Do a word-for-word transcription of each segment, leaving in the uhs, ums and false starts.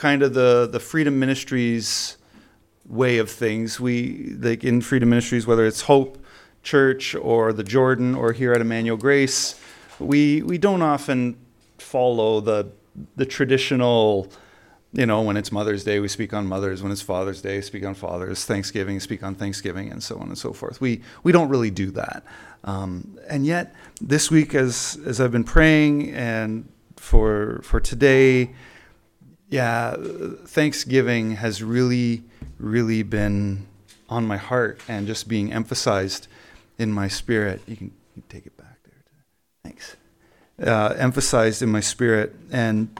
kind of the, the Freedom Ministries way of things. We, like in Freedom Ministries, whether it's Hope Church or the Jordan or here at Emmanuel Grace, we we don't often follow the the traditional, you know, when it's Mother's Day, we speak on mothers. When it's Father's Day, speak on fathers. Thanksgiving, speak on Thanksgiving, and so on and so forth. We we don't really do that. Um, and yet, this week, as as I've been praying, and for for today, yeah, Thanksgiving has really, really been on my heart and just being emphasized in my spirit. You can, you can take it back there. Thanks. Uh, emphasized in my spirit, and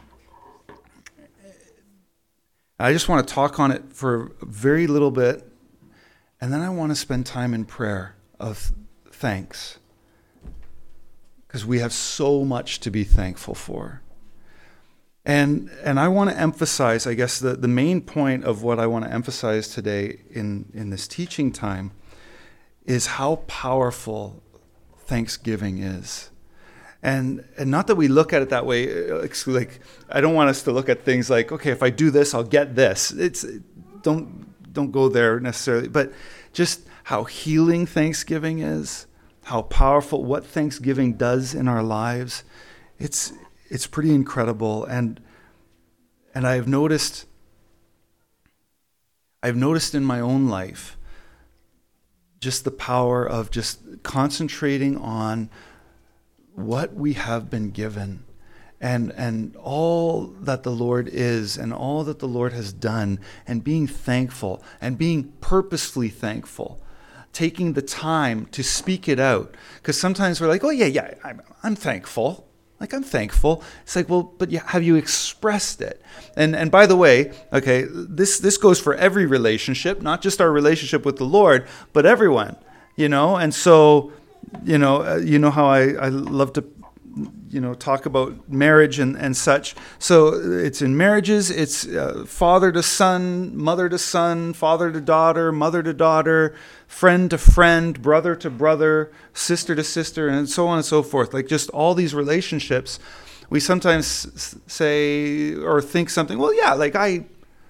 I just want to talk on it for a very little bit, and then I want to spend time in prayer of thanks, because we have so much to be thankful for. And and I want to emphasize, I guess, the, the main point of what I want to emphasize today in, in this teaching time is how powerful Thanksgiving is. And and not that we look at it that way. It's like, I don't want us to look at things like, okay, if I do this, I'll get this. It's don't don't go there necessarily, but just how healing Thanksgiving is, how powerful, what Thanksgiving does in our lives. It's it's pretty incredible. And and I've noticed I've noticed in my own life just the power of just concentrating on what we have been given, and and all that the Lord is, and all that the Lord has done, and being thankful, and being purposefully thankful, taking the time to speak it out. Because sometimes we're like, oh yeah, yeah, I'm, I'm thankful. Like, I'm thankful. It's like, well, but yeah, have you expressed it? And and by the way, okay, this this goes for every relationship, not just our relationship with the Lord, but everyone, you know. And so, you know, uh, you know how I, I love to, you know, talk about marriage and, and such. So it's in marriages, it's uh, father to son, mother to son, father to daughter, mother to daughter, friend to friend, brother to brother, sister to sister, and so on and so forth. Like, just all these relationships, we sometimes say or think something, well, yeah, like I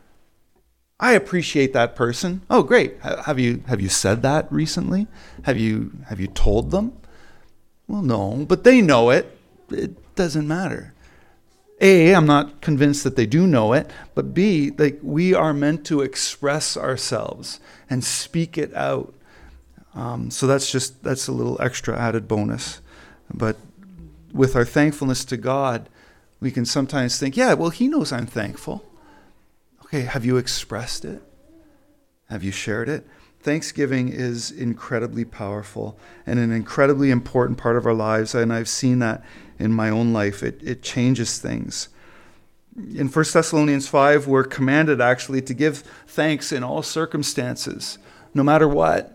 I appreciate that person. Oh, great. Have you have you said that recently? Have you have you told them? Well, no, but they know it. It doesn't matter. A, I'm not convinced that they do know it, but B, like, we are meant to express ourselves and speak it out. Um, so that's just, that's a little extra added bonus. But with our thankfulness to God, we can sometimes think, yeah, well, he knows I'm thankful. Okay, have you expressed it? Have you shared it? Thanksgiving is incredibly powerful and an incredibly important part of our lives, and I've seen that in my own life. It it changes things. In First Thessalonians five, we're commanded actually to give thanks in all circumstances, no matter what.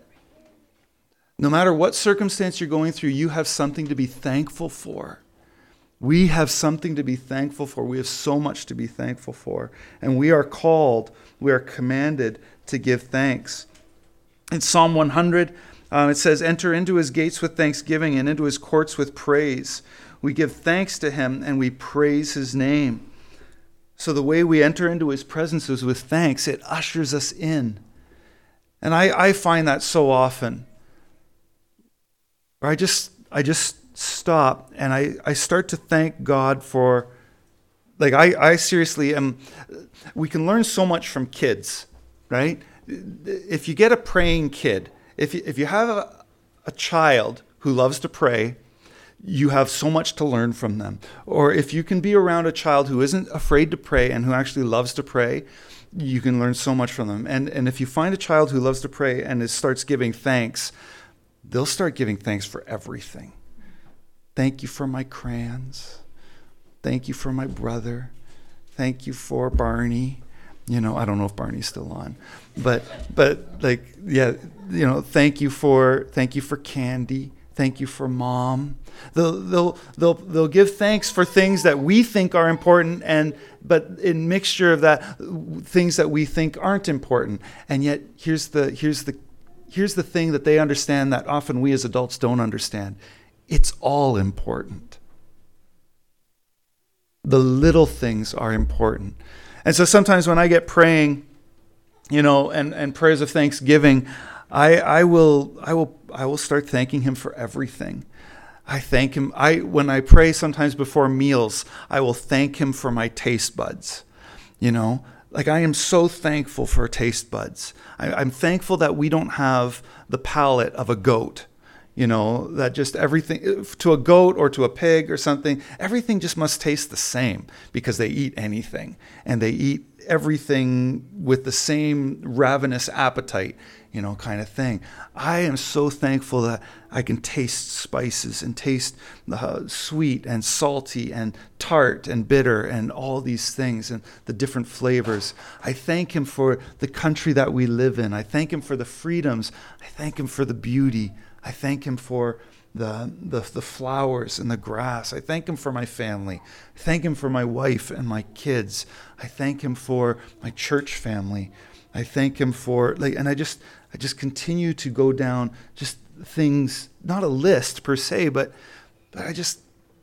No matter what circumstance you're going through, you have something to be thankful for. We have something to be thankful for. We have so much to be thankful for. And we are called, we are commanded to give thanks. In Psalm one hundred, um, it says, enter into his gates with thanksgiving and into his courts with praise. We give thanks to him and we praise his name. So the way we enter into his presence is with thanks. It ushers us in. And I, I find that so often. Or I just I just stop and I, I start to thank God for, like, I, I seriously am, we can learn so much from kids, right? If you get a praying kid, if you, if you have a, a child who loves to pray, you have so much to learn from them. Or if you can be around a child who isn't afraid to pray and who actually loves to pray, you can learn so much from them. And and if you find a child who loves to pray and is, starts giving thanks, they'll start giving thanks for everything. Thank you for my crayons. Thank you for my brother. Thank you for Barney. You know, I don't know if Barney's still on, but but like, yeah, you know, thank you for thank you for candy. Thank you for mom. They'll they'll they'll they'll give thanks for things that we think are important, and but in mixture of that, things that we think aren't important. And yet here's the here's the here's the thing that they understand that often we as adults don't understand. It's all important. The little things are important. And so sometimes when I get praying, you know, and, and prayers of thanksgiving, I I will I will I will start thanking him for everything. I thank him. I when I pray sometimes before meals, I will thank him for my taste buds. You know, like I am so thankful for taste buds. I, I'm thankful that we don't have the palate of a goat. You know, that just everything, to a goat or to a pig or something, everything just must taste the same because they eat anything. And they eat everything with the same ravenous appetite, you know, kind of thing. I am so thankful that I can taste spices and taste uh, sweet and salty and tart and bitter and all these things and the different flavors. I thank him for the country that we live in. I thank him for the freedoms. I thank him for the beauty. I thank him for the, the the flowers and the grass. I thank him for my family. I thank him for my wife and my kids. I thank him for my church family. I thank him for, like, and I just I just continue to go down just things, not a list per se, but but I just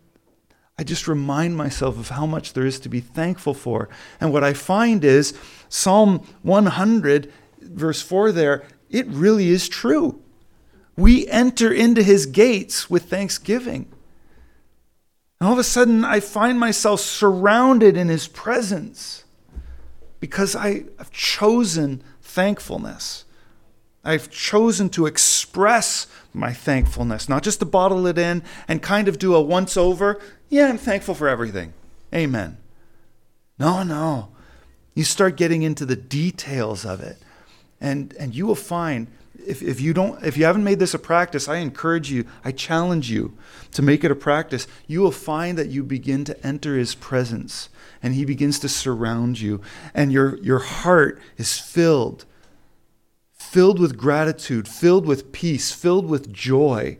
I just remind myself of how much there is to be thankful for. And what I find is Psalm one hundred, verse four there, it really is true. We enter into his gates with thanksgiving. And all of a sudden, I find myself surrounded in his presence because I have chosen thankfulness. I've chosen to express my thankfulness, not just to bottle it in and kind of do a once over. Yeah, I'm thankful for everything. Amen. No, no. You start getting into the details of it. And, and you will find, If if you don't, if you haven't made this a practice, I encourage you, I challenge you to make it a practice. You will find that you begin to enter his presence and he begins to surround you and your, your heart is filled, filled with gratitude, filled with peace, filled with joy.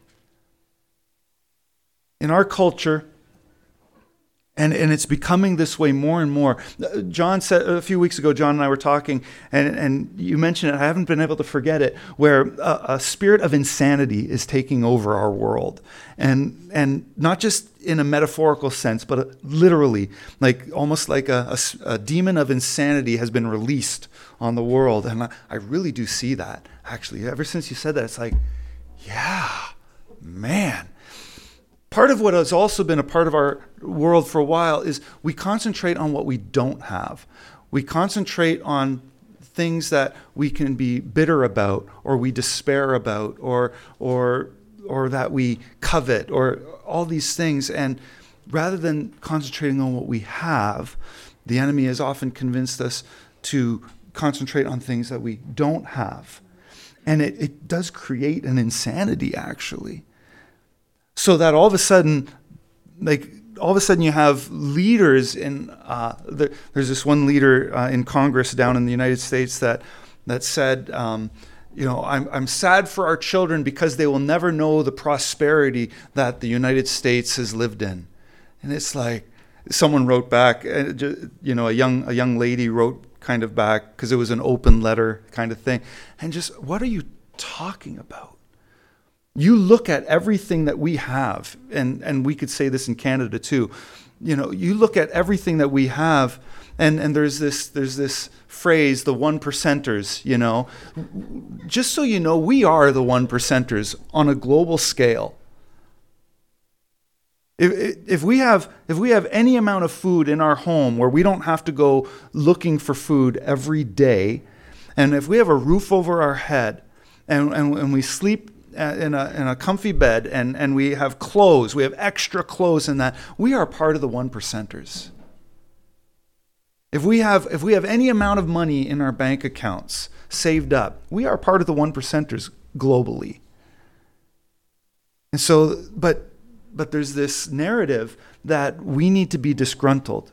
In our culture, And and it's becoming this way more and more. John said a few weeks ago, John and I were talking, and, and you mentioned it, I haven't been able to forget it, where a, a spirit of insanity is taking over our world. And and not just in a metaphorical sense, but literally, like almost like a, a, a demon of insanity has been released on the world. And I, I really do see that, actually. Ever since you said that, it's like, yeah, man. Part of what has also been a part of our world for a while is we concentrate on what we don't have. We concentrate on things that we can be bitter about, or we despair about, or or or that we covet, or all these things. And rather than concentrating on what we have, the enemy has often convinced us to concentrate on things that we don't have. And it, it does create an insanity, actually. So that all of a sudden, like all of a sudden you have leaders in, uh, the, there's this one leader uh, in Congress down in the United States that that said, um, you know, I'm, I'm sad for our children because they will never know the prosperity that the United States has lived in. And it's like, someone wrote back, you know, a young, a young lady wrote kind of back, because it was an open letter kind of thing. And just, what are you talking about? You look at everything that we have, and, and we could say this in Canada too. You know, you look at everything that we have, and, and there's this there's this phrase, the one percenters, you know. Just so you know, we are the one percenters on a global scale. If if we have if we have any amount of food in our home where we don't have to go looking for food every day, and if we have a roof over our head, and and, and we sleep in a in a comfy bed, and, and we have clothes, we have extra clothes in that, we are part of the one percenters. If we have if we have any amount of money in our bank accounts saved up, we are part of the one percenters globally. And so, but but there's this narrative that we need to be disgruntled.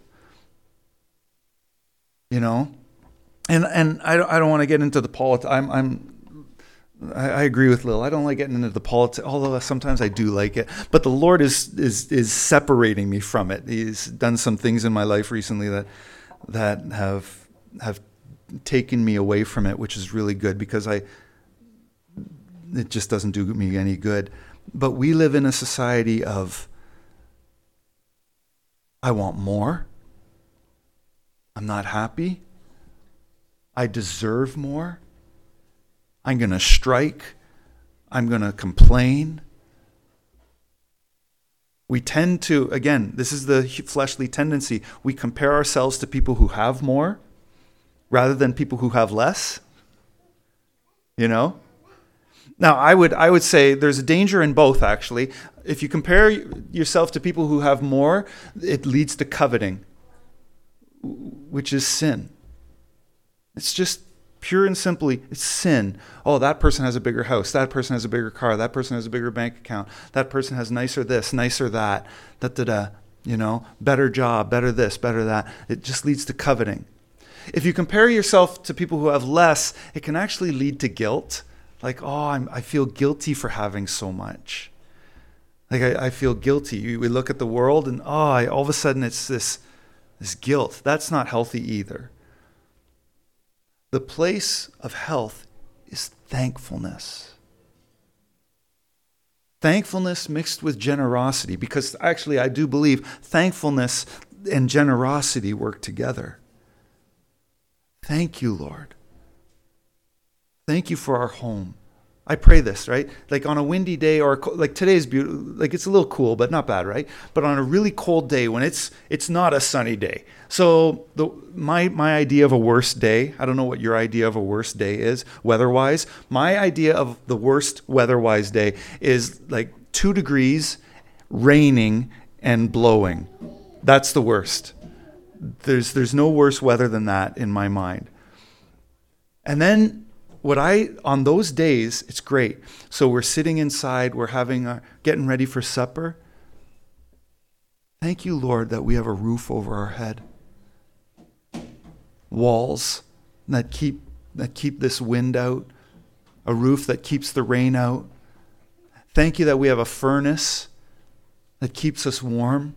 You know? And and I don't I don't want to get into the politics. I'm I'm I agree with Lil. I don't like getting into the politics, although sometimes I do like it. But the Lord is is is separating me from it. He's done some things in my life recently that that have have taken me away from it, which is really good, because I it just doesn't do me any good. But we live in a society of, I want more. I'm not happy. I deserve more. I'm going to strike. I'm going to complain. We tend to, again, this is the fleshly tendency. We compare ourselves to people who have more rather than people who have less. You know? Now, I would I would say there's a danger in both, actually. If you compare yourself to people who have more, it leads to coveting, which is sin. It's just pure and simply, it's sin. Oh, that person has a bigger house. That person has a bigger car. That person has a bigger bank account. That person has nicer this, nicer that. Da da da. You know, better job, better this, better that. It just leads to coveting. If you compare yourself to people who have less, it can actually lead to guilt. Like, oh, I'm, I feel guilty for having so much. Like, I, I feel guilty. We look at the world and, oh, I, all of a sudden it's this, this guilt. That's not healthy either. The place of health is thankfulness. Thankfulness mixed with generosity, because actually I do believe thankfulness and generosity work together. Thank you, Lord. Thank you for our home. I pray this, right? Like on a windy day, or like today's beautiful, like it's a little cool, but not bad, right? But on a really cold day when it's it's not a sunny day. So the my my idea of a worst day, I don't know what your idea of a worst day is, weather-wise. My idea of the worst weather-wise day is like two degrees, raining, and blowing. That's the worst. There's there's no worse weather than that in my mind. And then What I, on those days, it's great. So we're sitting inside, we're having, a, getting ready for supper. Thank you, Lord, that we have a roof over our head. Walls that keep, that keep this wind out. A roof that keeps the rain out. Thank you that we have a furnace that keeps us warm.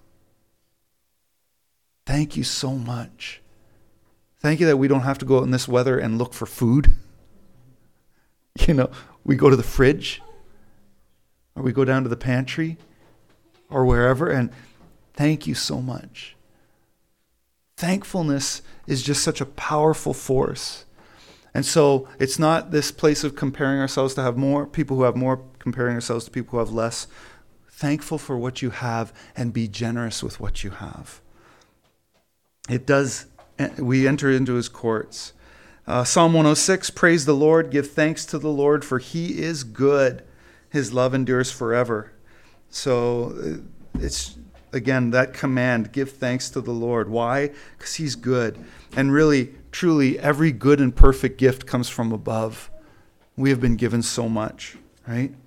Thank you so much. Thank you that we don't have to go out in this weather and look for food. You know, we go to the fridge, or we go down to the pantry, or wherever, and thank you so much. Thankfulness is just such a powerful force. And so it's not this place of comparing ourselves to have more, people who have more, comparing ourselves to people who have less. Thankful for what you have and be generous with what you have. It does, we enter into his courts. Uh, Psalm one oh six, praise the Lord, give thanks to the Lord, for he is good. His love endures forever. So it's, again, that command, give thanks to the Lord. Why? Because he's good. And really, truly, every good and perfect gift comes from above. We have been given so much, right?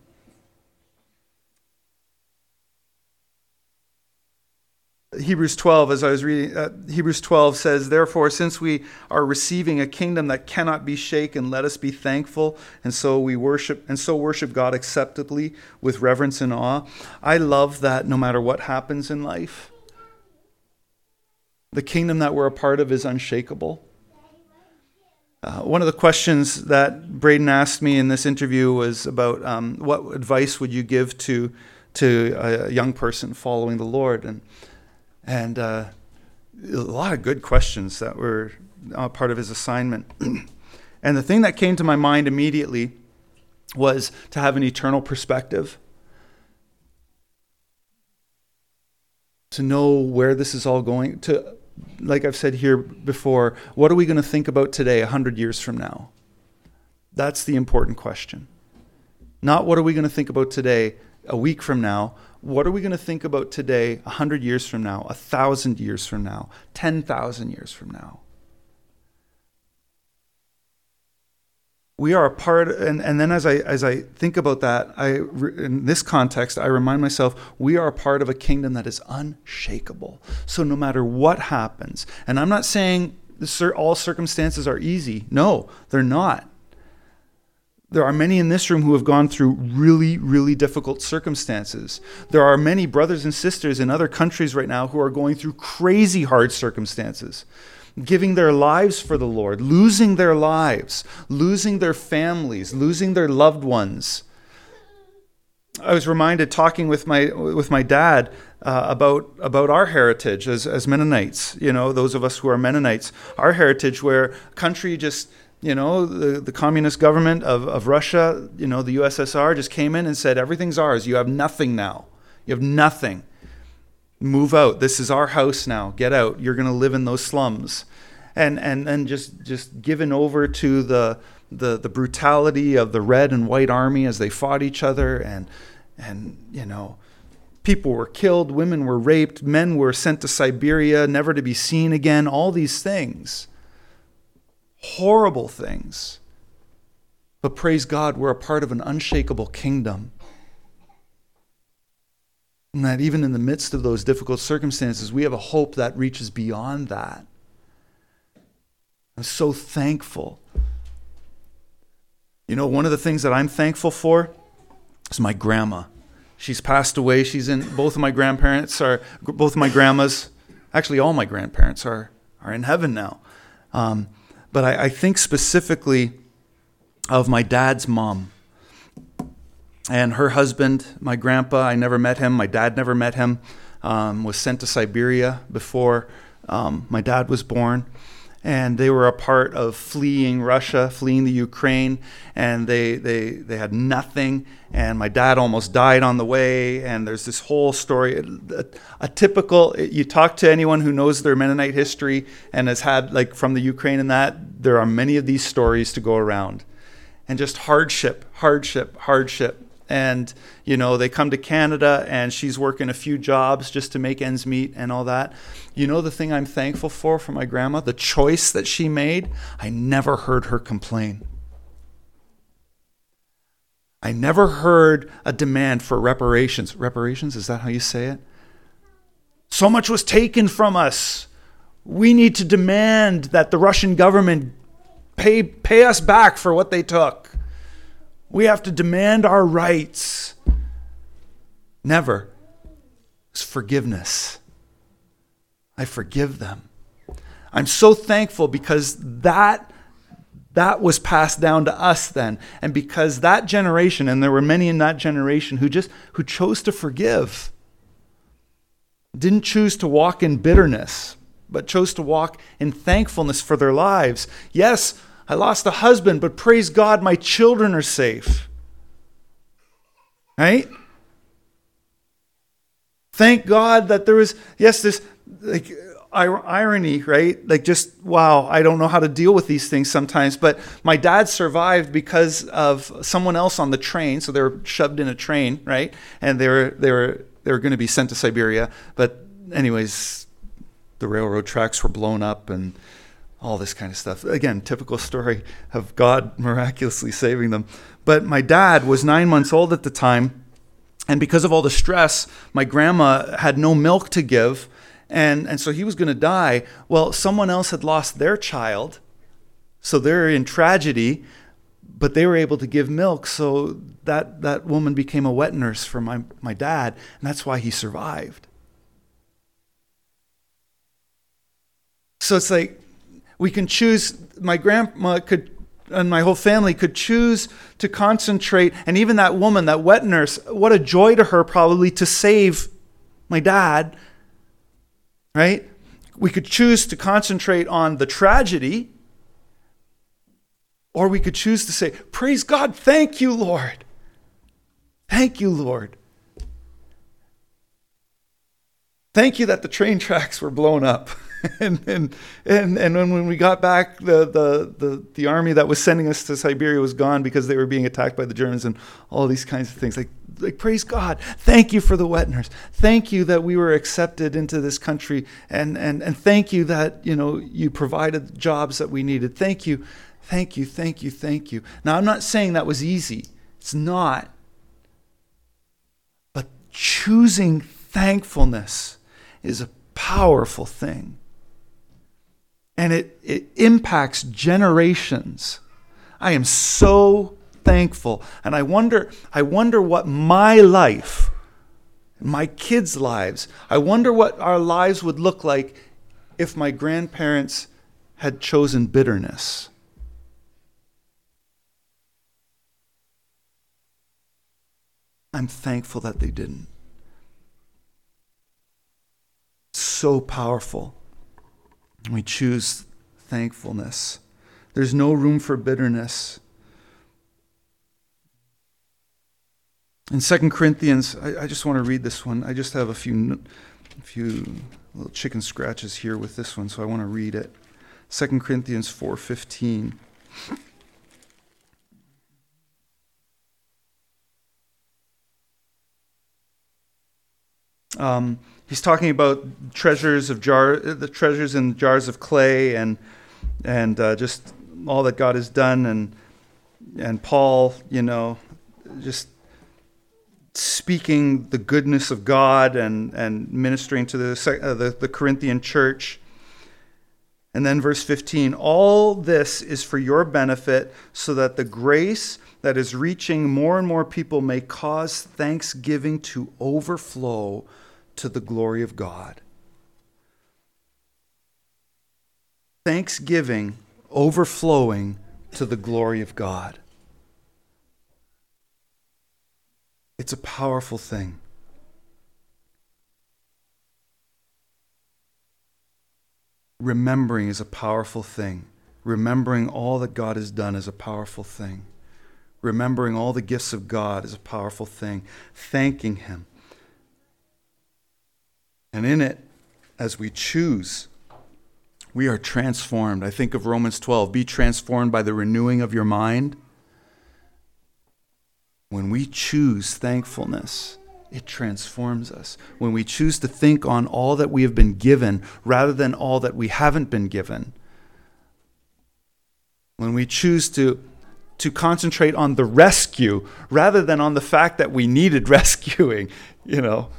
Hebrews twelve, as I was reading, uh, Hebrews twelve says, therefore, since we are receiving a kingdom that cannot be shaken, let us be thankful, and so we worship, and so worship God acceptably with reverence and awe. I love that no matter what happens in life, the kingdom that we're a part of is unshakable. Uh, one of the questions that Braden asked me in this interview was about um, what advice would you give to to a young person following the Lord, and And uh, a lot of good questions that were uh, part of his assignment. And the thing that came to my mind immediately was to have an eternal perspective. To know where this is all going. To, like I've said here before, what are we going to think about today, a hundred years from now? That's the important question. Not what are we going to think about today, a week from now. What are we going to think about today, a hundred years from now, a thousand years from now, ten thousand years from now? We are a part, and, and then as I as I think about that, I in this context, I remind myself, we are a part of a kingdom that is unshakable. So no matter what happens, and I'm not saying all circumstances are easy. No, they're not. There are many in this room who have gone through really, really difficult circumstances. There are many brothers and sisters in other countries right now who are going through crazy hard circumstances, giving their lives for the Lord, losing their lives, losing their families, losing their loved ones. I was reminded talking with my with my dad uh, about about our heritage as as Mennonites. You know, those of us who are Mennonites, our heritage, where country just, you know, the, the communist government of, of Russia, you know, the U S S R just came in and said, everything's ours. You have nothing now. You have nothing. Move out. This is our house now. Get out. You're going to live in those slums. And and and just just given over to the the the brutality of the Red and White Army as they fought each other, and and you know, people were killed, women were raped, men were sent to Siberia, never to be seen again, all these things. Horrible things. But praise God, we're a part of an unshakable kingdom. And that even in the midst of those difficult circumstances, we have a hope that reaches beyond that. I'm so thankful. You know, one of the things that I'm thankful for is my grandma. She's passed away. She's in, both of my grandparents are, both of my grandmas, actually all my grandparents are, are in heaven now. Um, but I, I think specifically of my dad's mom and her husband, my grandpa. I never met him. My dad never met him. Um, was sent to Siberia before um, my dad was born. And they were a part of fleeing Russia, fleeing the Ukraine, and they, they they had nothing. And my dad almost died on the way. And there's this whole story, a, a typical. You talk to anyone who knows their Mennonite history and has had, like, from the Ukraine and that, there are many of these stories to go around, and just hardship, hardship, hardship. And, you know, they come to Canada and she's working a few jobs just to make ends meet and all that. You know, the thing I'm thankful for for my grandma, the choice that she made, I never heard her complain. I never heard a demand for reparations. Reparations, is that how you say it? So much was taken from us. We need to demand that the Russian government pay, pay us back for what they took. We have to demand our rights. Never. It's forgiveness. I forgive them. I'm so thankful because that, that was passed down to us then. And because that generation, and there were many in that generation who just who chose to forgive, didn't choose to walk in bitterness, but chose to walk in thankfulness for their lives. Yes, I lost a husband, but praise God, my children are safe. Right? Thank God that there was, yes, this like irony, right? Like, just, wow, I don't know how to deal with these things sometimes, but my dad survived because of someone else on the train. So they were shoved in a train, right? And they were they were they were going to be sent to Siberia. But anyways, the railroad tracks were blown up and all this kind of stuff. Again, typical story of God miraculously saving them. But my dad was nine months old at the time, and because of all the stress, my grandma had no milk to give, and, and so he was going to die. Well, someone else had lost their child, so they're in tragedy, but they were able to give milk, so that, that woman became a wet nurse for my, my dad, and that's why he survived. So it's like, we can choose, my grandma could, and my whole family could choose to concentrate, and even that woman, that wet nurse, what a joy to her probably to save my dad, right? We could choose to concentrate on the tragedy, or we could choose to say, praise God, thank you, Lord. Thank you, Lord. Thank you that the train tracks were blown up. and, and and and when we got back, the, the the the army that was sending us to Siberia was gone because they were being attacked by the Germans and all these kinds of things. Like, like praise God. Thank you for the wet nurse. Thank you that we were accepted into this country, and and and thank you that, you know, you provided the jobs that we needed. Thank you, thank you, thank you, thank you. Now, I'm not saying that was easy. It's not. But choosing thankfulness is a powerful thing. And it, it impacts generations. I am so thankful. And I wonder, I wonder what my life, my kids' lives, I wonder what our lives would look like if my grandparents had chosen bitterness. I'm thankful that they didn't. So powerful. We choose thankfulness. There's no room for bitterness. In Second Corinthians, I, I just want to read this one. I just have a few, a few little chicken scratches here with this one, so I want to read it. Second Corinthians four fifteen. Um, he's talking about treasures of jar, the treasures in jars of clay, and and uh, just all that God has done, and and Paul, you know, just speaking the goodness of God and and ministering to the uh, the, the Corinthian church. And then verse fifteen, all this is for your benefit, so that the grace that is reaching more and more people may cause thanksgiving to overflow to the glory of God. Thanksgiving overflowing to the glory of God. It's a powerful thing. Remembering is a powerful thing. Remembering all that God has done is a powerful thing. Remembering all the gifts of God is a powerful thing. Thanking Him. And in it, as we choose, we are transformed. I think of Romans twelve, be transformed by the renewing of your mind. When we choose thankfulness, it transforms us. When we choose to think on all that we have been given rather than all that we haven't been given. When we choose to, to concentrate on the rescue rather than on the fact that we needed rescuing, you know.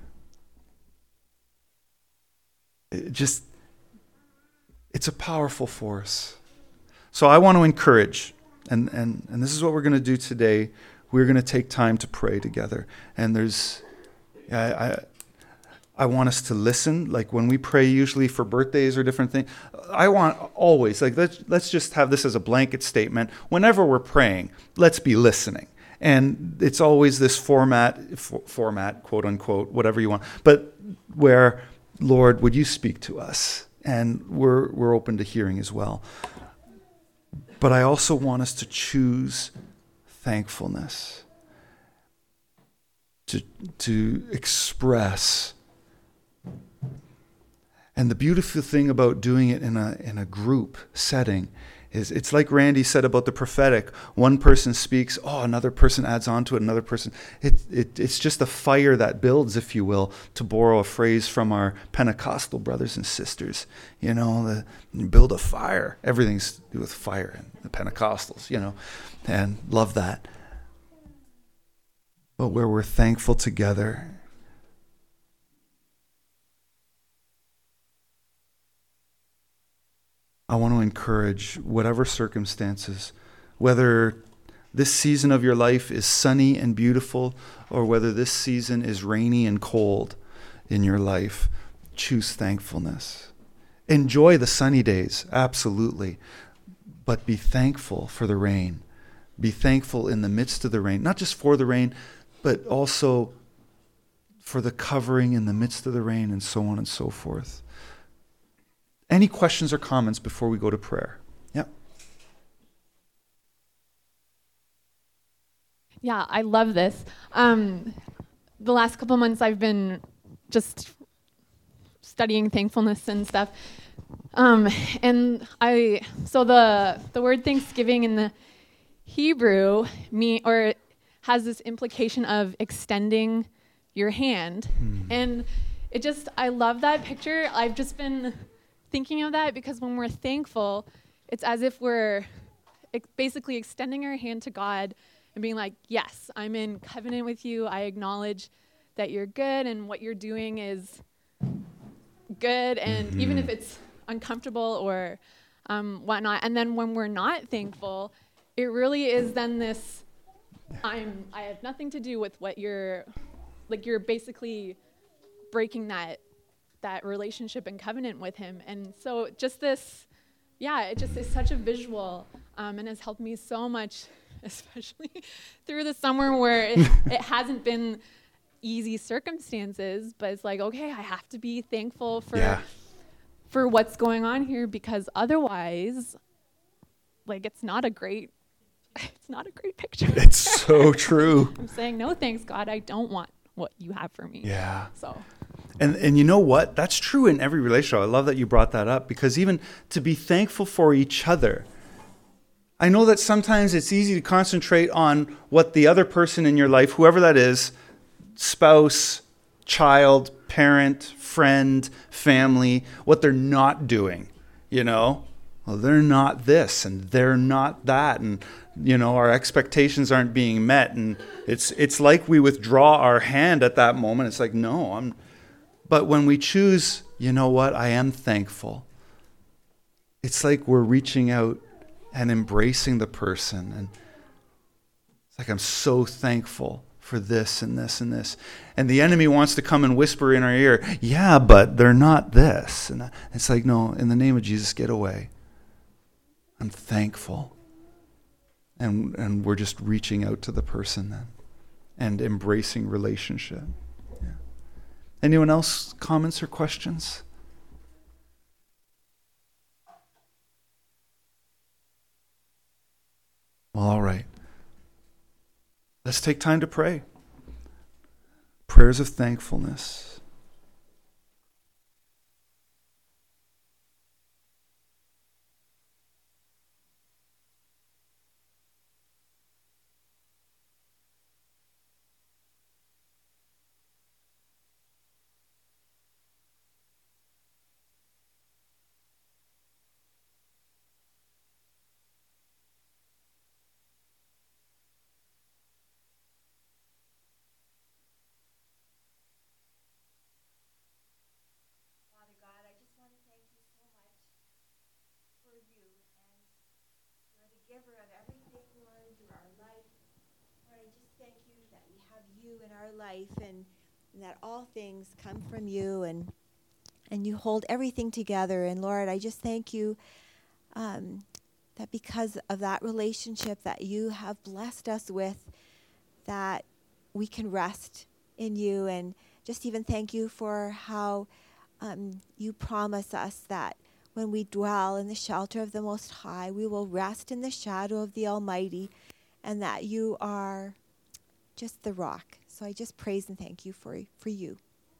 It just, it's a powerful force. So I want to encourage, and, and, and this is what we're going to do today. We're going to take time to pray together. And there's, I, I, I want us to listen. Like when we pray usually for birthdays or different things, I want always, like let's, let's just have this as a blanket statement. Whenever we're praying, let's be listening. And it's always this format, for, format, quote unquote, whatever you want, but where, Lord, would you speak to us? And we're we're open to hearing as well. But I also want us to choose thankfulness, to, to express. And the beautiful thing about doing it in a in a group setting is it's like Randy said about the prophetic. One person speaks, oh, another person adds on to it, another person. It, it it's just a fire that builds, if you will, to borrow a phrase from our Pentecostal brothers and sisters. You know, the, you build a fire. Everything's to do with fire and the Pentecostals, you know, and love that. But where we're thankful together. I want to encourage whatever circumstances, whether this season of your life is sunny and beautiful or whether this season is rainy and cold in your life, choose thankfulness. Enjoy the sunny days, absolutely, but be thankful for the rain. Be thankful in the midst of the rain, not just for the rain, but also for the covering in the midst of the rain and so on and so forth. Any questions or comments before we go to prayer? Yeah. Yeah, I love this. Um, the last couple months I've been just studying thankfulness and stuff. Um, and I so the the word Thanksgiving in the Hebrew me or has this implication of extending your hand. Hmm. And it just I love that picture. I've just been thinking of that because when we're thankful, it's as if we're ex- basically extending our hand to God and being like, yes, I'm in covenant with you. I acknowledge that you're good and what you're doing is good. And mm-hmm. even if it's uncomfortable or um, whatnot. And then when we're not thankful, it really is then this, I'm, I have nothing to do with what you're, like you're basically breaking that that relationship and covenant with him. And so just this, yeah, it just is such a visual um, and has helped me so much especially through the summer where it, it hasn't been easy circumstances, but it's like, okay, I have to be thankful for Yeah. for what's going on here, because otherwise, like, it's not a great it's not a great picture. It's so true. I'm saying, no thanks, God, I don't want what you have for me. Yeah. So And and you know what? That's true in every relationship. I love that you brought that up, because even to be thankful for each other. I know that sometimes it's easy to concentrate on what the other person in your life, whoever that is, spouse, child, parent, friend, family, what they're not doing, you know? Well, they're not this and they're not that, and you know, our expectations aren't being met, and it's it's like we withdraw our hand at that moment. It's like, no, I'm but when we choose, you know what, I am thankful. It's like we're reaching out and embracing the person, and it's like, I'm so thankful for this and this and this. And the enemy wants to come and whisper in our ear, yeah, but they're not this. And it's like, no, in the name of Jesus, get away. I'm thankful. And and we're just reaching out to the person then and embracing relationship. Yeah. Anyone else comments or questions? Well, all right. Let's take time to pray. Prayers of thankfulness. Giver of everything, Lord, through our life. Lord, I just thank you that we have you in our life, and, and that all things come from you, and and you hold everything together. And Lord, I just thank you um, that because of that relationship that you have blessed us with, that we can rest in you. And just even thank you for how um, you promise us that when we dwell in the shelter of the Most High, we will rest in the shadow of the Almighty, and that you are just the rock. So I just praise and thank you for, for you.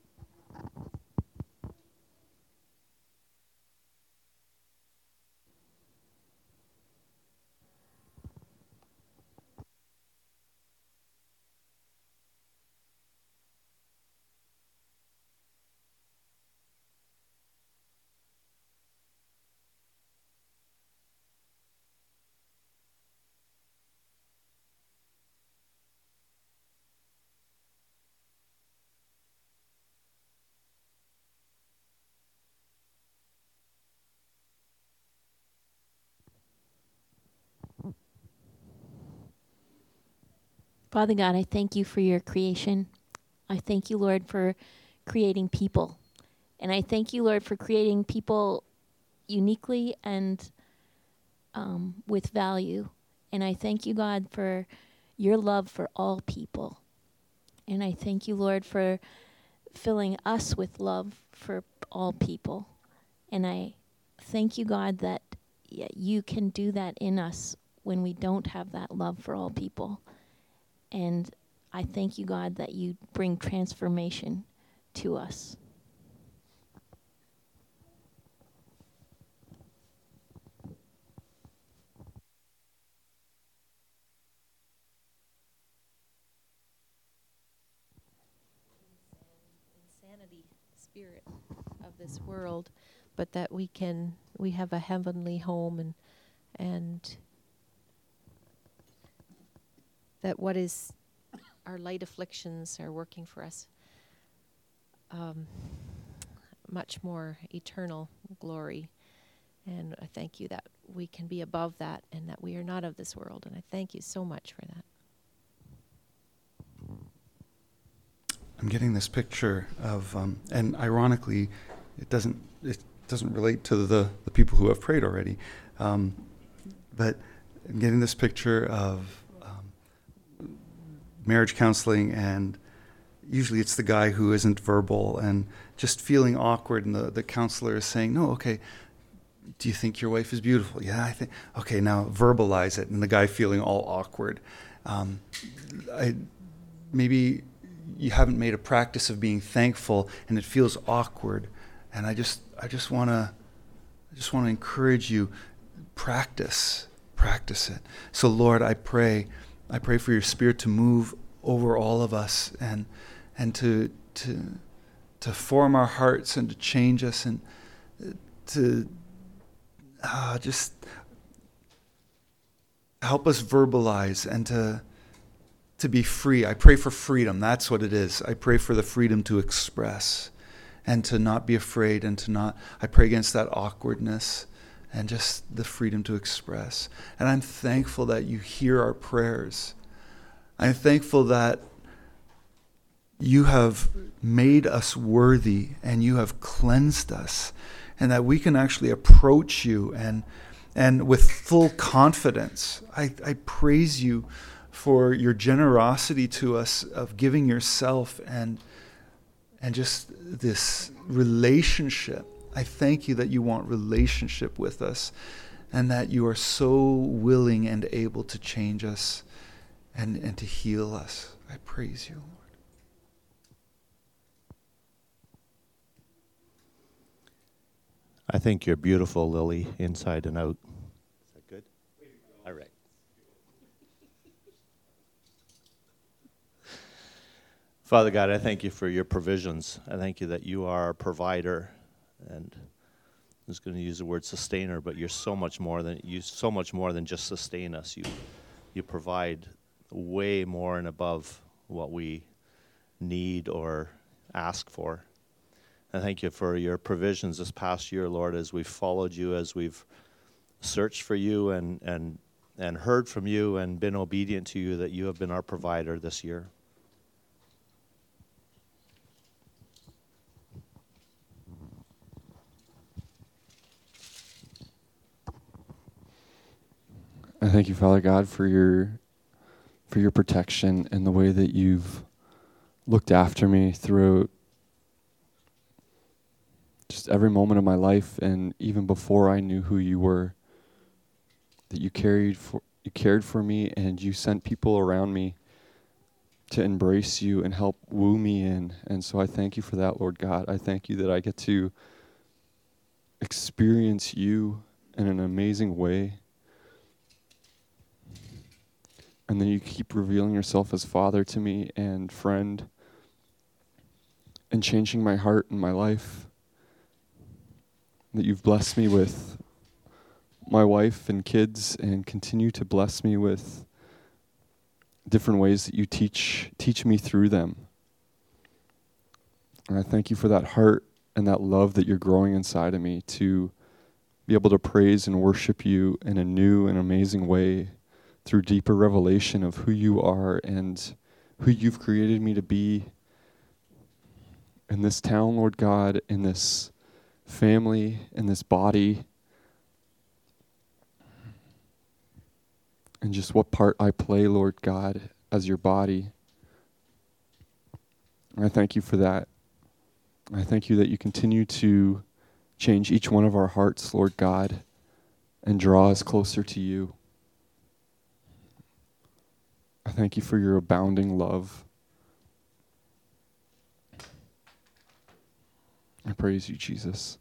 Father God, I thank you for your creation. I thank you, Lord, for creating people. And I thank you, Lord, for creating people uniquely and um, with value. And I thank you, God, for your love for all people. And I thank you, Lord, for filling us with love for all people. And I thank you, God, that y- you can do that in us when we don't have that love for all people. And I thank you, God, that you bring transformation to us. Insanity spirit of this world, but that we can we have a heavenly home, and and that what is our light afflictions are working for us um, much more eternal glory. And I thank you that we can be above that, and that we are not of this world. And I thank you so much for that. I'm getting this picture of, um, and ironically, it doesn't it doesn't relate to the, the people who have prayed already, um, but I'm getting this picture of marriage counseling, and usually it's the guy who isn't verbal and just feeling awkward, and the, the counselor is saying, no, okay, do you think your wife is beautiful? Yeah, I think, okay, now verbalize it. And the guy feeling all awkward. Um, I, maybe you haven't made a practice of being thankful and it feels awkward. And I just, I just want to, I just want to encourage you, practice, practice it. So Lord, I pray, I pray for your Spirit to move over all of us and, and to, to, to form our hearts and to change us and to uh, just help us verbalize and to, to be free. I pray for freedom. That's what it is. I pray for the freedom to express and to not be afraid and to not, I pray against that awkwardness and just the freedom to express. And I'm thankful that you hear our prayers. I'm thankful that you have made us worthy and you have cleansed us, and that we can actually approach you and and with full confidence. I, I praise you for your generosity to us of giving yourself and and just this relationship. I thank you that you want relationship with us and that you are so willing and able to change us and, and to heal us. I praise you, Lord. I think you're beautiful, Lily, inside and out. Is that good? All right. Father God, I thank you for your provisions. I thank you that you are our provider, and I was going to use the word sustainer, but you're so much more than you so much more than just sustain us. You you provide way more and above what we need or ask for. I thank you for your provisions this past year, Lord, as we've followed you, as we've searched for you and, and, and heard from you and been obedient to you, that you have been our provider this year. I thank you, Father God, for your for your protection and the way that you've looked after me throughout just every moment of my life, and even before I knew who you were, that you carried for you cared for me, and you sent people around me to embrace you and help woo me in. And so I thank you for that, Lord God. I thank you that I get to experience you in an amazing way. And then you keep revealing yourself as Father to me and friend, and changing my heart and my life. That you've blessed me with my wife and kids, and continue to bless me with different ways that you teach teach me through them. And I thank you for that heart and that love that you're growing inside of me to be able to praise and worship you in a new and amazing way through deeper revelation of who you are and who you've created me to be in this town, Lord God, in this family, in this body, and just what part I play, Lord God, as your body. And I thank you for that. I thank you that you continue to change each one of our hearts, Lord God, and draw us closer to you. I thank you for your abounding love. I praise you, Jesus.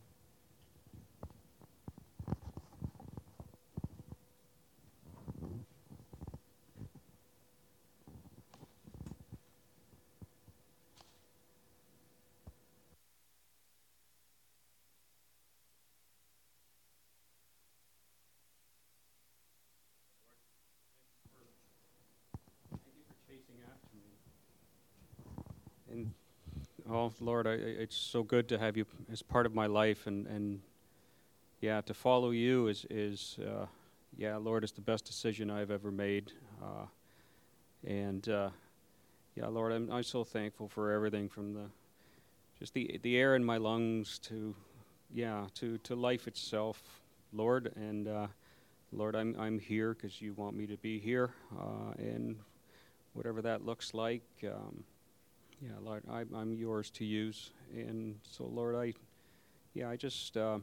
And oh Lord, I, I, it's so good to have you as part of my life, and, and yeah, to follow you is is uh, yeah, Lord, it's the best decision I've ever made, uh, and uh, yeah, Lord, I'm I'm so thankful for everything, from the just the the air in my lungs to yeah to, to life itself, Lord, and uh, Lord, I'm I'm here because you want me to be here, uh, and whatever that looks like. Um, yeah, Lord, I, I'm yours to use. And so, Lord, I, yeah, I just, uh,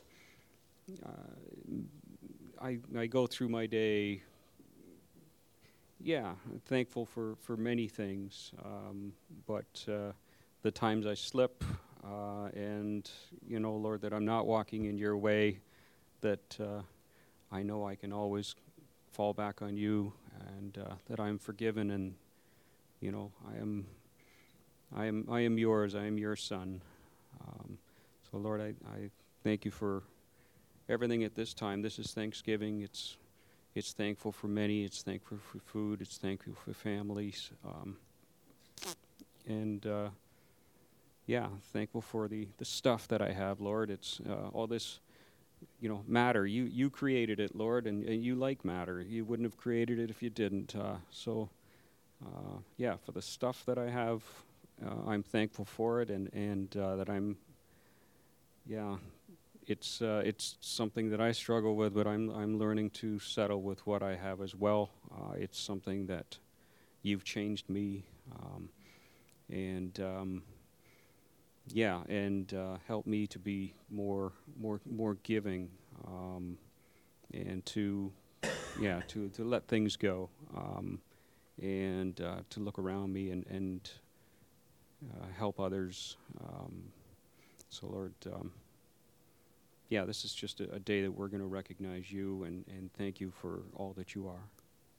uh, I, I go through my day, yeah, thankful for, for many things, um, but uh, the times I slip, uh, and, you know, Lord, that I'm not walking in your way, that uh, I know I can always fall back on you, and uh, that I'm forgiven, and, you know, I am, I am, I am yours, I am your son. Um, so, Lord, I, I thank you for everything at this time. This is Thanksgiving. It's It's thankful for many. It's thankful for food. It's thankful for families. Um, and, uh, yeah, thankful for the, the stuff that I have, Lord. It's uh, all this, you know, matter. You you created it, Lord, and, and you like matter. You wouldn't have created it if you didn't. Uh, so, uh, yeah, for the stuff that I have, uh, I'm thankful for it, and, and uh, that I'm, yeah, It's uh, it's something that I struggle with, but I'm I'm learning to settle with what I have as well. Uh, it's something that you've changed me, um, and um, yeah, and uh, help me to be more more more giving, um, and to yeah to, to let things go, um, and uh, to look around me and and uh, help others. Um, so Lord. Um, Yeah, this is just a, a day that we're going to recognize you and, and thank you for all that you are.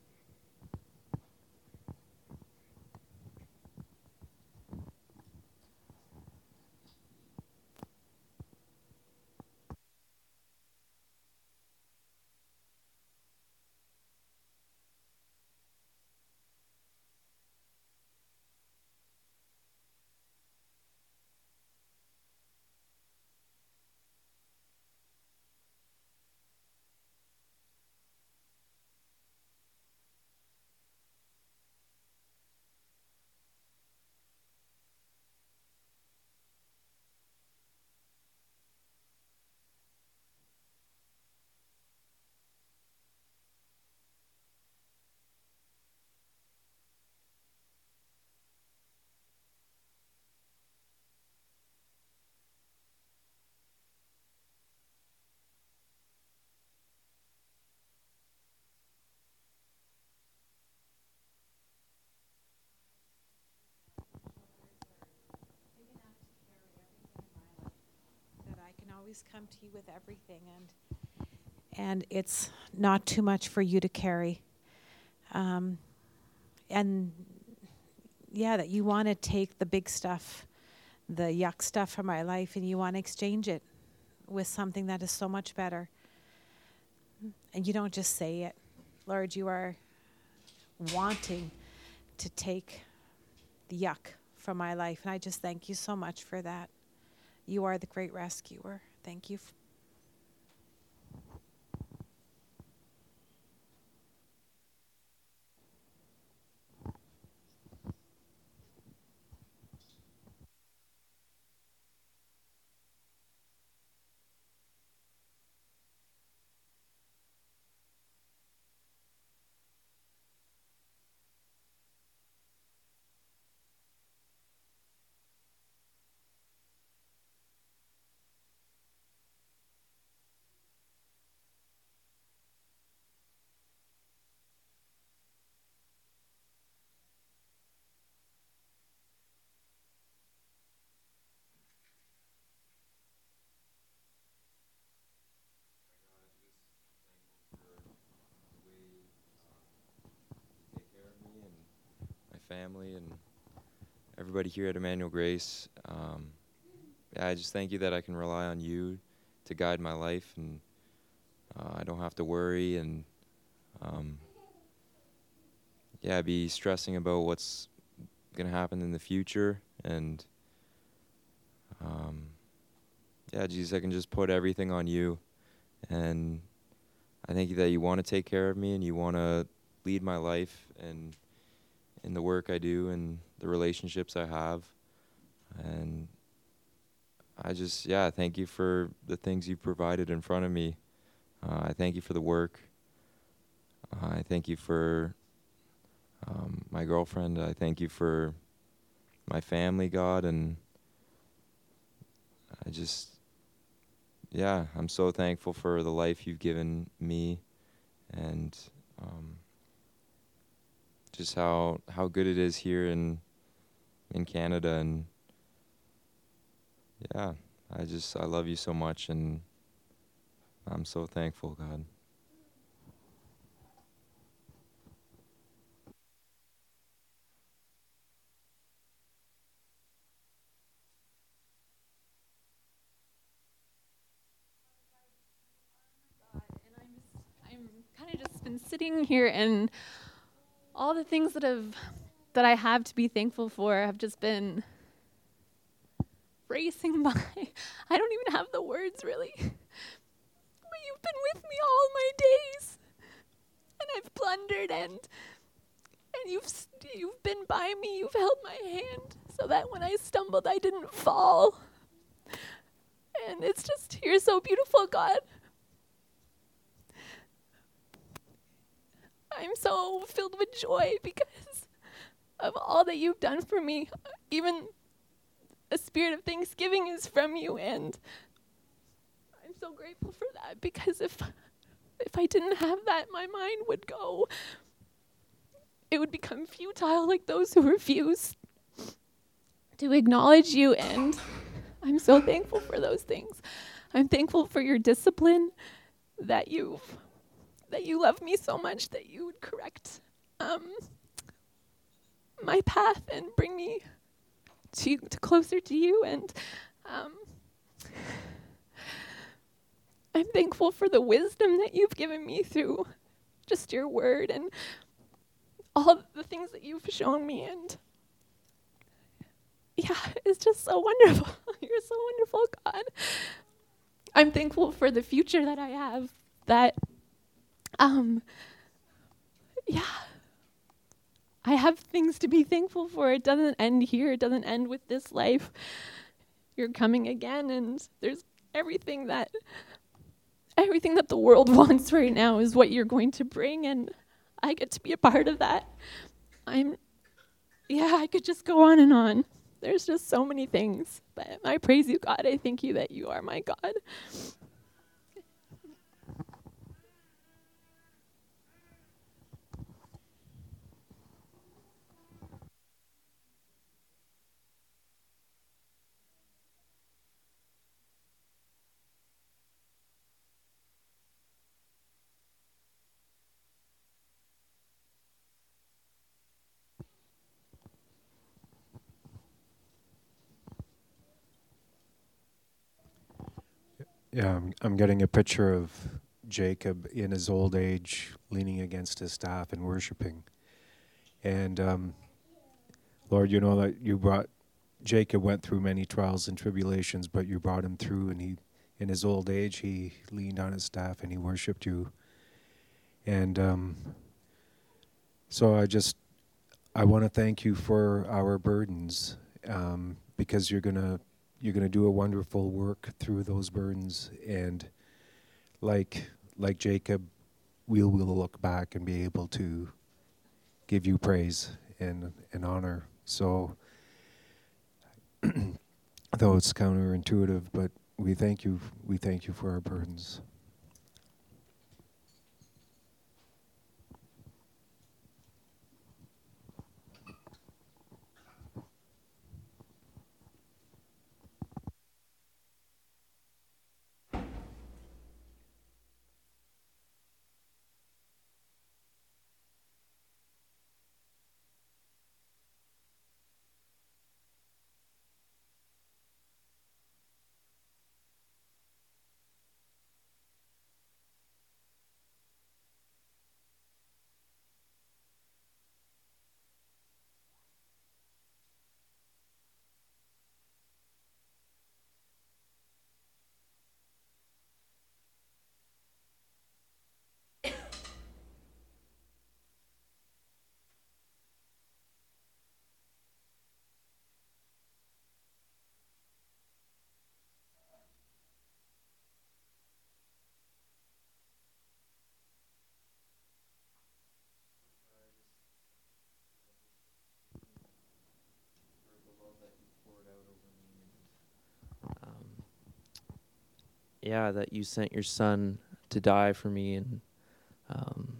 That I can always come to you with everything, and and it's not too much for you to carry. Um, and yeah, that you want to take the big stuff, the yuck stuff from my life, and you want to exchange it with something that is so much better. And you don't just say it. Lord, you are wanting to take the yuck from my life. And I just thank you so much for that. You are the great rescuer. Thank you. F- Family and everybody here at Emmanuel Grace. Um, yeah, I just thank you that I can rely on you to guide my life, and uh, I don't have to worry and um, yeah, be stressing about what's going to happen in the future. And um, yeah, Jesus, I can just put everything on you, and I thank you that you want to take care of me and you want to lead my life and in the work I do and the relationships I have. And I just, yeah, thank you for the things you've provided in front of me. Uh, I thank you for the work. Uh, I thank you for um, my girlfriend. I thank you for my family, God, and I just, yeah, I'm so thankful for the life you've given me, and um, just how how good it is here in in Canada. And yeah, I just I love you so much, and I'm so thankful, God. And I'm just, I'm kind of just been sitting here, and all the things that have that I have to be thankful for have just been racing by. I don't even have the words really. But you've been with me all my days, and I've blundered, and and you've st- you've been by me. You've held my hand so that when I stumbled, I didn't fall. And it's just, you're so beautiful, God. I'm so filled with joy because of all that you've done for me. Even a spirit of thanksgiving is from you, and I'm so grateful for that, because if if I didn't have that, my mind would go. It would become futile, like those who refuse to acknowledge you, and I'm so thankful for those things. I'm thankful for your discipline, that you've that you love me so much that you would correct um, my path and bring me to, to closer to you. And um, I'm thankful for the wisdom that you've given me through just your word and all the things that you've shown me. And yeah, it's just so wonderful. You're so wonderful, God. I'm thankful for the future that I have, that Um, yeah, I have things to be thankful for. It doesn't end here. It doesn't end with this life. You're coming again, and there's everything that, everything that the world wants right now is what you're going to bring, and I get to be a part of that. I'm, yeah, I could just go on and on. There's just so many things, but I praise you, God. I thank you that you are my God. Yeah, I'm, I'm getting a picture of Jacob in his old age, leaning against his staff and worshiping. And um, Lord, you know that you brought, Jacob went through many trials and tribulations, but you brought him through, and he, in his old age, he leaned on his staff and he worshiped you. And um, so I just, I want to thank you for our burdens, um, because you're going to You're going to do a wonderful work through those burdens, and like like Jacob, we'll will look back and be able to give you praise and and honor. So, though it's counterintuitive, but we thank you. We thank you for our burdens. yeah, that you sent your son to die for me, and um,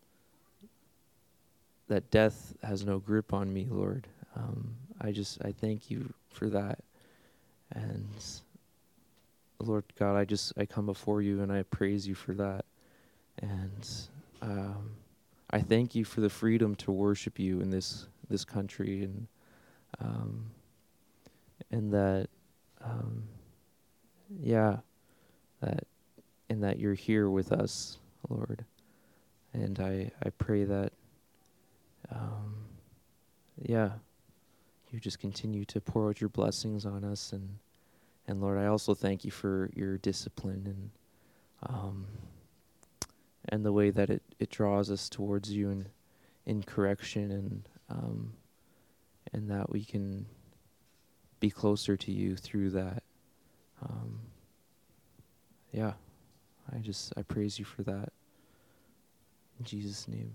that death has no grip on me, Lord. Um, I just, I thank you for that. And Lord God, I just, I come before you and I praise you for that. And um, I thank you for the freedom to worship you in this, this country, and um, and that, um, yeah, that, and that you're here with us, Lord. And I, I pray that, um, yeah, you just continue to pour out your blessings on us. And, and Lord, I also thank you for your discipline and, um, and the way that it, it draws us towards you in, in correction, and, um, and that we can be closer to you through that. Um, yeah, I just, I praise you for that. In Jesus' name.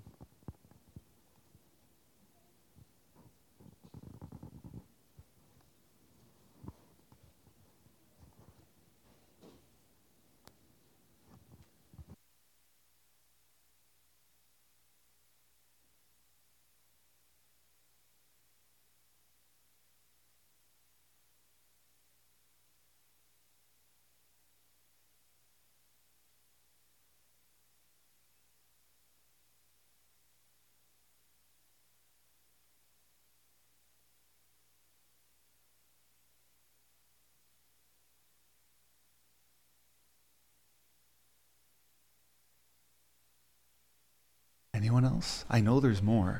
Anyone else? I know there's more.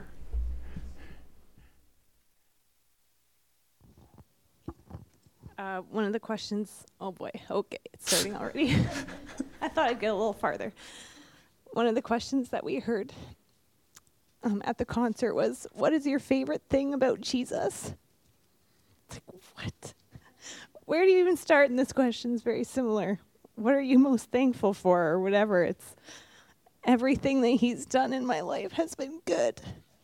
Uh, one of the questions, oh boy, okay, it's starting already. I thought I'd get a little farther. One of the questions that we heard um, at the concert was, what is your favorite thing about Jesus? It's like, what? Where do you even start? And this question is very similar. What are you most thankful for, or whatever? It's everything that he's done in my life has been good.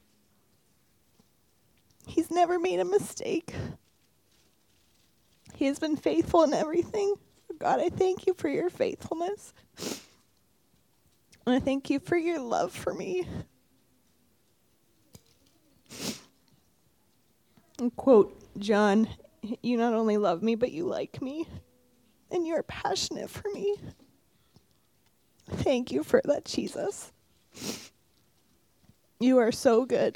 He's never made a mistake. He has been faithful in everything. God, I thank you for your faithfulness. And I thank you for your love for me. And quote John, you not only love me, but you like me. And you're passionate for me. Thank you for that, Jesus. You are so good.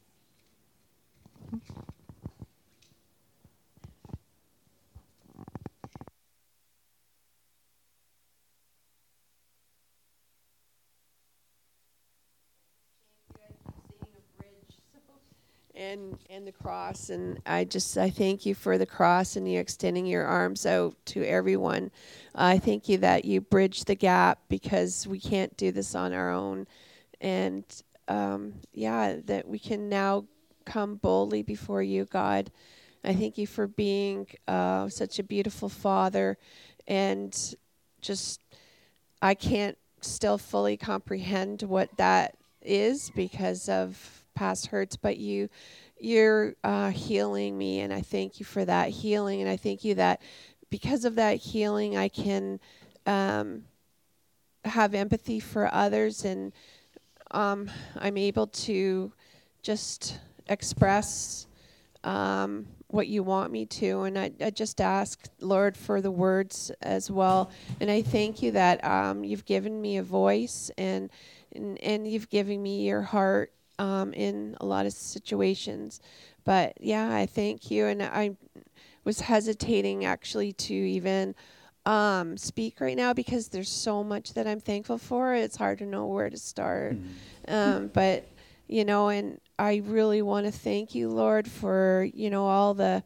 And and the cross, and I just I thank you for the cross and you extending your arms out to everyone. I thank you that you bridge the gap, because we can't do this on our own, and um, yeah, that we can now come boldly before you, God. I thank you for being uh, such a beautiful Father, and just I can't still fully comprehend what that is because of past hurts, but you you're uh healing me, and I thank you for that healing. And I thank you that because of that healing I can um have empathy for others, and um I'm able to just express um what you want me to. And I, I just ask, Lord, for the words as well. And I thank you that um you've given me a voice, and and, and you've given me your heart Um, in a lot of situations. But yeah, I thank you. And I was hesitating actually to even um, speak right now, because there's so much that I'm thankful for. It's hard to know where to start. Mm-hmm. Um, but, you know, and I really want to thank you, Lord, for, you know, all the,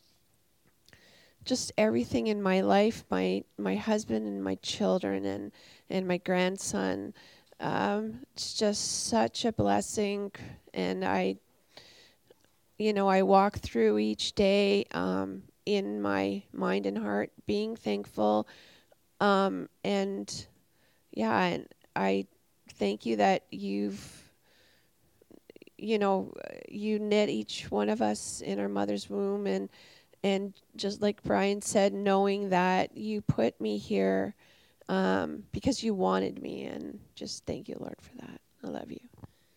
just everything in my life, my, my husband and my children and, and my grandson. Um, it's just such a blessing, and I, you know, I walk through each day um, in my mind and heart being thankful, um, and yeah, and I thank you that you've, you know, you knit each one of us in our mother's womb, and and just like Brian said, knowing that you put me here um, because you wanted me, and just thank you, Lord, for that. I love you.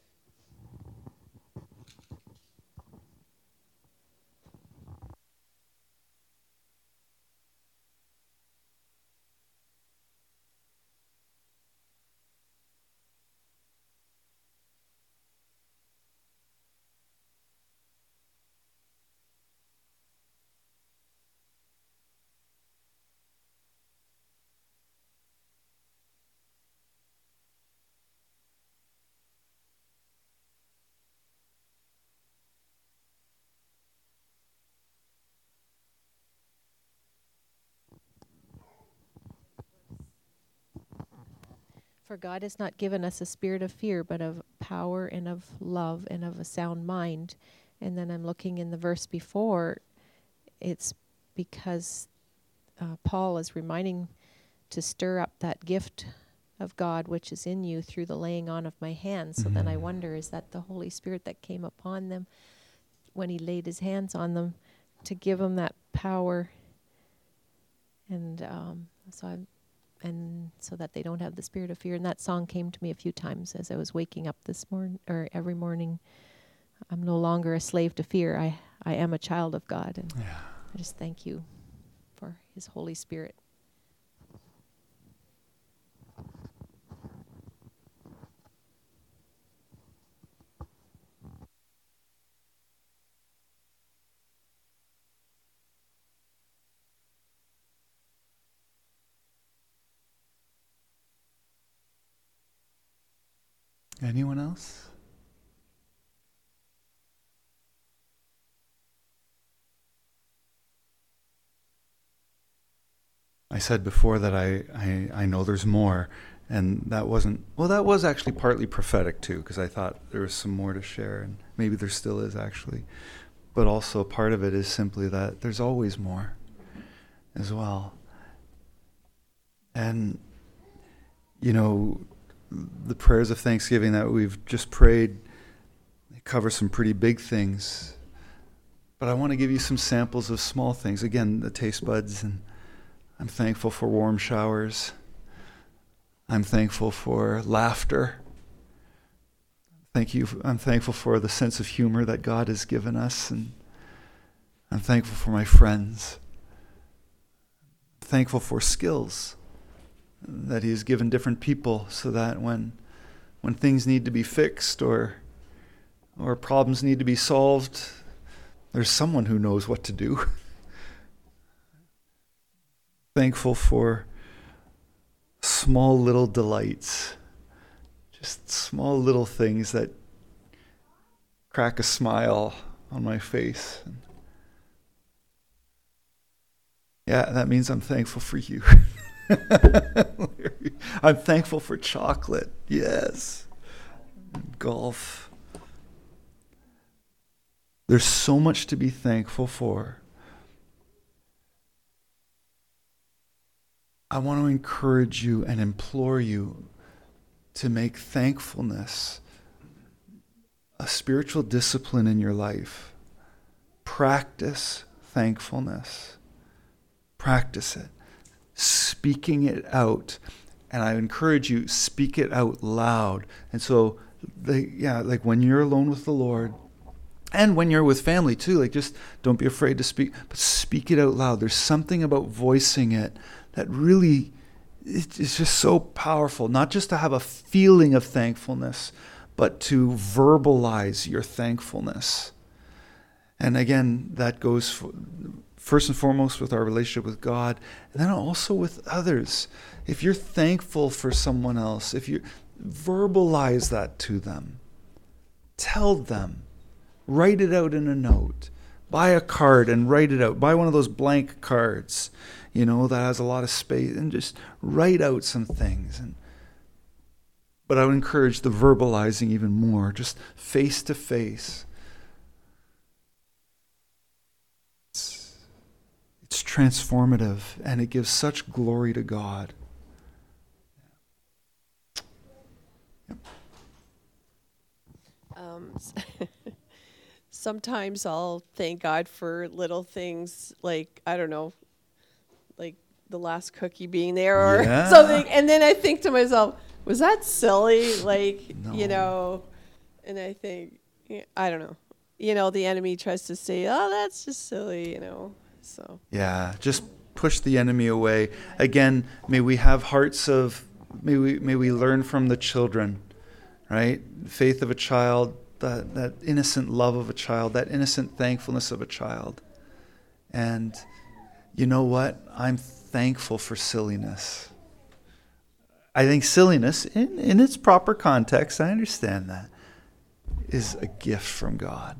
For God has not given us a spirit of fear, but of power and of love and of a sound mind. And then I'm looking in the verse before, it's because uh, Paul is reminding to stir up that gift of God which is in you through the laying on of my hands. So Mm-hmm. then I wonder, is that the Holy Spirit that came upon them when he laid his hands on them to give them that power? And um, so I'm and so that they don't have the spirit of fear. And that song came to me a few times as I was waking up this morning, or every morning. I'm no longer a slave to fear. I, I am a child of God. And Yeah. I just thank you for his Holy Spirit. Anyone else? I said before that I, I, I know there's more, and that wasn't, well, that was actually partly prophetic too, because I thought there was some more to share, and maybe there still is actually. But also part of it is simply that there's always more as well. And, you know, the prayers of thanksgiving that we've just prayed, they cover some pretty big things. But I want to give you some samples of small things. Again, the taste buds, and I'm thankful for warm showers. I'm thankful for laughter. Thank you. I'm thankful for the sense of humor that God has given us, and I'm thankful for my friends. I'm thankful for skills that He has given different people, so that when when things need to be fixed or or problems need to be solved, there's someone who knows what to do. Thankful for small little delights, just small little things that crack a smile on my face. And yeah, that means I'm thankful for you. I'm thankful for chocolate, yes. And golf. There's so much to be thankful for. I want to encourage you and implore you to make thankfulness a spiritual discipline in your life. Practice thankfulness. Practice it. Speaking it out. And I encourage you, speak it out loud. And so, they, yeah, like when you're alone with the Lord, and when you're with family too, like just don't be afraid to speak, but speak it out loud. There's something about voicing it that really is just so powerful. Not just to have a feeling of thankfulness, but to verbalize your thankfulness. And again, that goes for, first and foremost with our relationship with God, and then also with others. If you're thankful for someone else, if you verbalize that to them, tell them, write it out in a note, buy a card and write it out, buy one of those blank cards, you know, that has a lot of space, and just write out some things. And but I would encourage the verbalizing even more, just face to face. It's, it's transformative, and it gives such glory to God. Um, sometimes I'll thank God for little things like, I don't know, like the last cookie being there or Yeah. something. And then I think to myself, was that silly? Like, No. you know, and I think, yeah, I don't know. You know, the enemy tries to say, oh, that's just silly, you know, so. Yeah, just push the enemy away. Again, may we have hearts of, may we may we learn from the children, right? Faith of a child, that, that innocent love of a child, that innocent thankfulness of a child. And you know what? I'm thankful for silliness. I think silliness, in, in its proper context, I understand that, is a gift from God.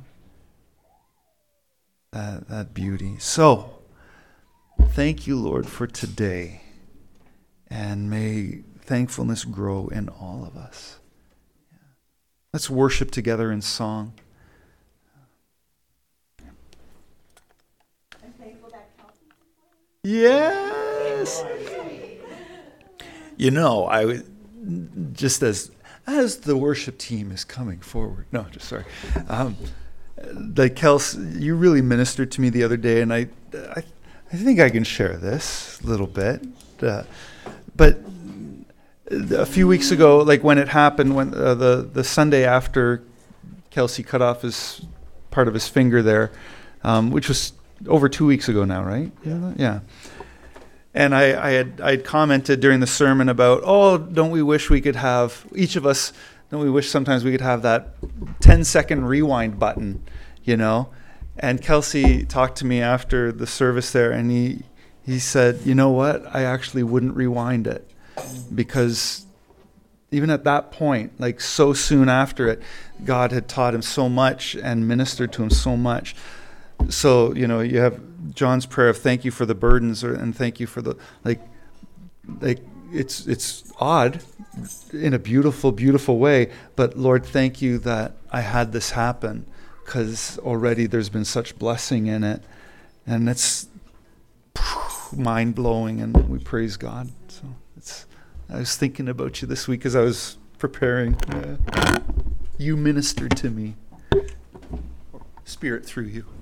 That, that beauty. So, thank you, Lord, for today. And may thankfulness grow in all of us. Let's worship together in song. Yes. You know, I would, just as as the worship team is coming forward. No, just sorry. Um, like Kels, you really ministered to me the other day, and I, I, I think I can share this a little bit. Uh, but a few weeks ago, like when it happened, when uh, the the Sunday after Kelsey cut off his part of his finger there, um, which was over two weeks ago now, right? Yeah. Yeah. And I, I had I had commented during the sermon about, oh, don't we wish we could have, each of us, don't we wish sometimes we could have that ten second rewind button, you know? And Kelsey talked to me after the service there, and he he said, you know what? I actually wouldn't rewind it, because even at that point, like so soon after it, God had taught him so much and ministered to him so much. So, you know, you have John's prayer of thank you for the burdens, or, and thank you for the, like, like it's it's odd in a beautiful, beautiful way. But Lord, thank you that I had this happen, because already there's been such blessing in it. And it's mind-blowing, and we praise God. So it's, I was thinking about you this week as I was preparing. Uh, you ministered to me. Spirit through you.